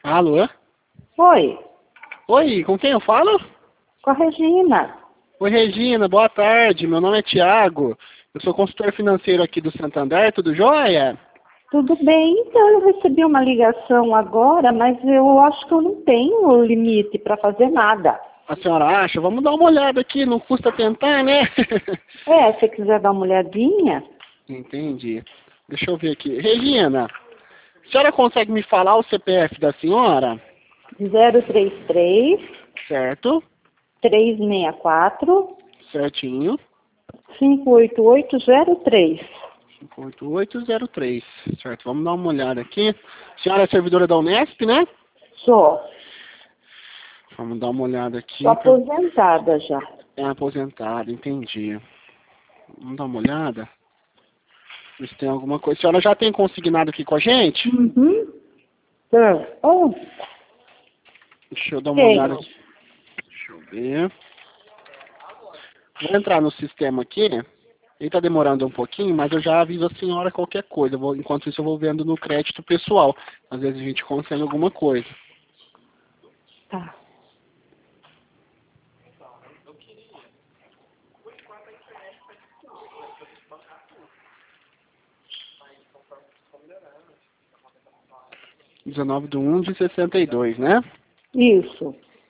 Alô? Oi, Oi, com quem eu falo? com a Regina. Oi, Regina, boa tarde. Meu nome é Thiago. Eu sou consultor financeiro aqui do Santander, tudo jóia? Tudo bem? Então, eu recebi uma ligação agora, mas eu acho que eu não tenho limite para fazer nada. A senhora acha? Vamos dar uma olhada aqui, não custa tentar, né? Se você quiser dar uma olhadinha. Entendi. Deixa eu ver aqui. Regina, a senhora consegue me falar o CPF da senhora? 033 Certo? 364 Certinho. 58803. 58803. Certo, vamos dar uma olhada aqui. A senhora é servidora da Unesp, né? Sou. Vamos dar uma olhada aqui. Estou aposentada já. É aposentada, entendi. Vamos dar uma olhada. Ver se tem alguma coisa. A senhora já tem consignado aqui com a gente? Uhum. Oh, Deixa eu dar uma tenho. olhada aqui. Deixa eu ver. Vou entrar no sistema aqui. Ele está demorando um pouquinho, mas eu já aviso a senhora qualquer coisa. Enquanto isso eu vou vendo no crédito pessoal. Às vezes a gente consegue alguma coisa. Tá. (19/1/62), né? Isso.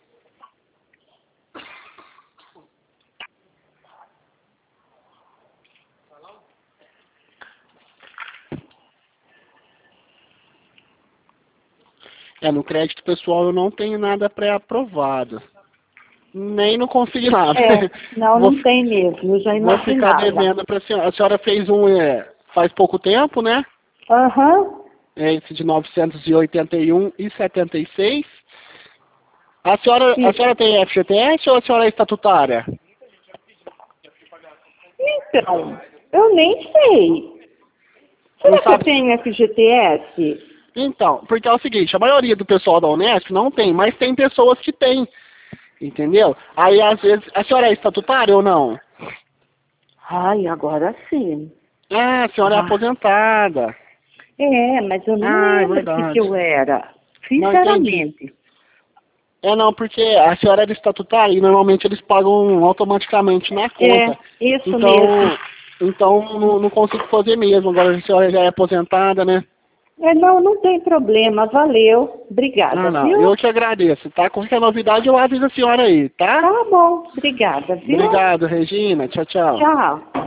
No crédito pessoal eu não tenho nada pré-aprovado. Nem no consignado. Não tem mesmo, eu já Vou ficar imaginava. devendo para a senhora. A senhora fez faz pouco tempo, né? Aham. Esse de 981,76. A senhora tem FGTS ou a senhora é estatutária? Então, eu nem sei. Será que eu tenho FGTS? Então, porque é o seguinte, a maioria do pessoal da Unesp não tem, mas tem pessoas que têm, entendeu? Aí, às vezes, a senhora é estatutária ou não? Ai, agora sim. Ah, a senhora é aposentada. Mas eu não É lembro verdade. que eu era. Não, Sinceramente. não, porque a senhora era estatutária e normalmente eles pagam automaticamente na conta. Isso mesmo. Então não consigo fazer mesmo. Agora a senhora já é aposentada, né? Não tem problema. Valeu. Obrigada, Não. viu? Eu que agradeço, tá? Qualquer novidade eu aviso a senhora aí, tá? Tá bom. Obrigada, viu? Obrigado, Regina. Tchau, tchau. Tchau.